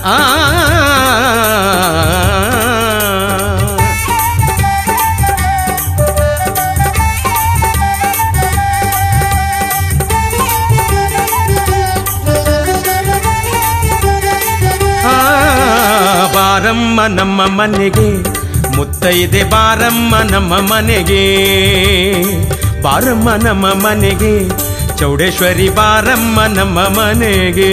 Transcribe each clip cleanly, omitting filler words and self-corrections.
ಬಾರಮ್ಮ ನಮ್ಮ ಮನೆಗೆ ಮುತ್ತೈದೆ ಬಾರಮ್ಮ ನಮ್ಮ ಮನೆಗೆ ಬಾರಮ್ಮ ನಮ್ಮ ಮನೆಗೆ ಚೌಡೇಶ್ವರಿ ಬಾರಮ್ಮ ನಮ್ಮ ಮನೆಗೆ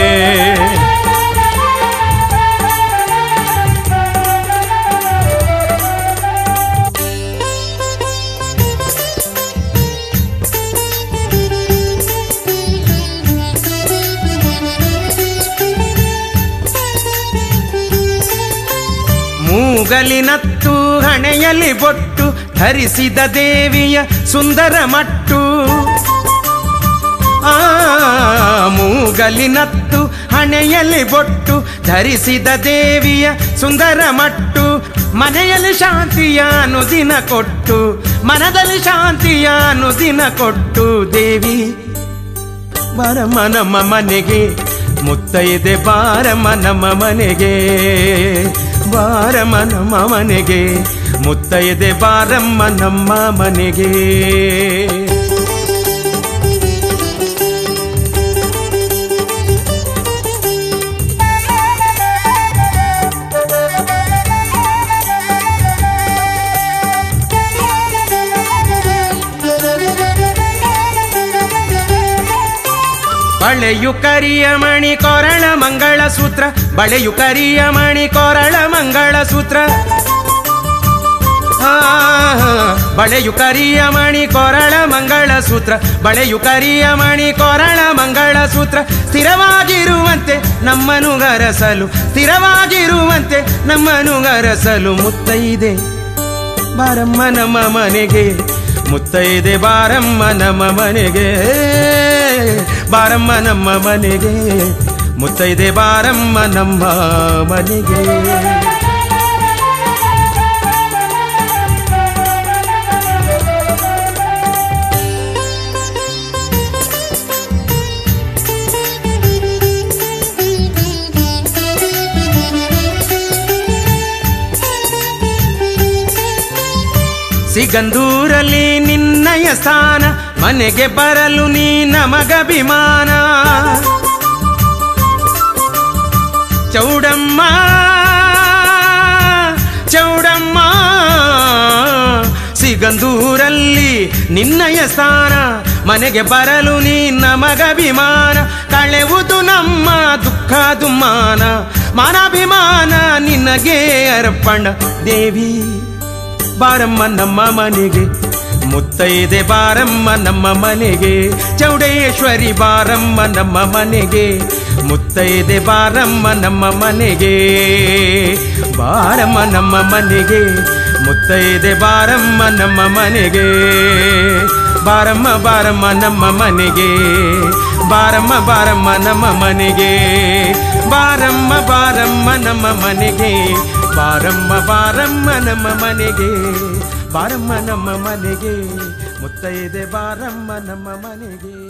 ಮೂಗಲಿನತ್ತು ಹಣೆಯಲ್ಲಿ ಬೊಟ್ಟು ಧರಿಸಿದ ದೇವಿಯ ಸುಂದರ ಮಟ್ಟು ಮೂಗಲಿನತ್ತು ಹಣೆಯಲ್ಲಿ ಬೊಟ್ಟು ಧರಿಸಿದ ದೇವಿಯ ಸುಂದರ ಮಟ್ಟು ಮನೆಯಲ್ಲಿ ಶಾಂತಿಯ ಅನುದಿನ ಕೊಟ್ಟು ಮನದಲ್ಲಿ ಶಾಂತಿಯ ಅನುದಿನ ಕೊಟ್ಟು ದೇವಿ ಬಾರಮ್ಮ ನಮ್ಮ ಮನೆಗೆ ಮುತ್ತೈದೆ ಬಾರಮ್ಮ ನಮ್ಮ ಮನೆಗೆ ಬಾರಮ್ಮ ನಮ್ಮ ಮನೆಗೆ ಮುತ್ತೈದೆ ಬಾರಮ್ಮ ನಮ್ಮ ಮನೆಗೆ ಬಳೆಯು ಕರಿಯ ಮಣಿ ಕೊರಳ ಮಂಗಳ ಸೂತ್ರ ಬಳೆಯು ಕರಿಯ ಮಣಿ ಕೊರಳ ಮಂಗಳ ಸೂತ್ರ ಬಳೆಯು ಕರಿಯ ಮಣಿ ಕೊರಳ ಮಂಗಳ ಸೂತ್ರ ಬಳೆಯು ಕರಿಯ ಮಣಿ ಕೊರಳ ಮಂಗಳ ಸೂತ್ರ ಸ್ಥಿರವಾಗಿರುವಂತೆ ನಮ್ಮನು ಗರಸಲು ಸ್ಥಿರವಾಗಿರುವಂತೆ ನಮ್ಮನು ಗರಸಲು ಮುತ್ತೈದೆ ಬಾರಮ್ಮ ನಮ್ಮ ಮನೆಗೆ ಮುತ್ತೈದೆ ಬಾರಮ್ಮ ನಮ್ಮ ಮನೆಗೆ ಬಾರಮ್ಮ ನಮ್ಮ ಮನೆಗೆ ಮುತ್ತೈದೆ ಬಾರಮ್ಮ ನಮ್ಮ ಮನೆಗೆ ಸಿಗಂದೂರಲ್ಲಿ ನಿನ್ನಯ ಸ್ಥಾನ ಮನೆಗೆ ಬರಲು ನೀ ನಮಗಭಿಮಾನ ಚೌಡಮ್ಮ ಚೌಡಮ್ಮ ಸಿಗಂದೂರಲ್ಲಿ ನಿನ್ನಯ ಸ್ಥಾನ ಮನೆಗೆ ಬರಲು ನೀ ನಮಗಭಿಮಾನ ಕಳೆವುದು ನಮ್ಮ ದುಃಖ ದುಮ್ಮಾನ ಮಾನಾಭಿಮಾನ ನಿನಗೆ ಅರ್ಪಣ ದೇವಿ ಬಾರಮ್ಮ ನಮ್ಮ ಮನೆಗೆ ಮುತ್ತೈದೆ ಬಾರಮ್ಮ ನಮ್ಮ ಮನೆಗೆ ಚೌಡೇಶ್ವರಿ ಬಾರಮ್ಮ ನಮ್ಮ ಮನೆಗೆ ಮುತ್ತೈದೆ ಬಾರಮ್ಮ ನಮ್ಮ ಮನೆಗೆ ಬಾರಮ್ಮ ನಮ್ಮ ಮನೆಗೆ ಮುತ್ತೈದೆ ಬಾರಮ್ಮ ನಮ್ಮ ಮನೆಗೆ ಬಾರಮ್ಮ ಬಾರಮ್ಮ ನಮ್ಮ ಮನೆಗೆ ಬಾರಮ್ಮ ಬಾರಮ್ಮ ನಮ್ಮ ಮನೆಗೆ ಬಾರಮ್ಮ ಬಾರಮ್ಮ ನಮ್ಮ ಮನೆಗೆ ಬಾರಮ್ಮ ಬಾರಮ್ಮ ನಮ್ಮ ಮನೆಗೆ ಬಾರಮ್ಮ ನಮ್ಮ ಮನೆಗೆ ಮುತ್ತೈದೆ ಬಾರಮ್ಮ ನಮ್ಮ ಮನೆಗೆ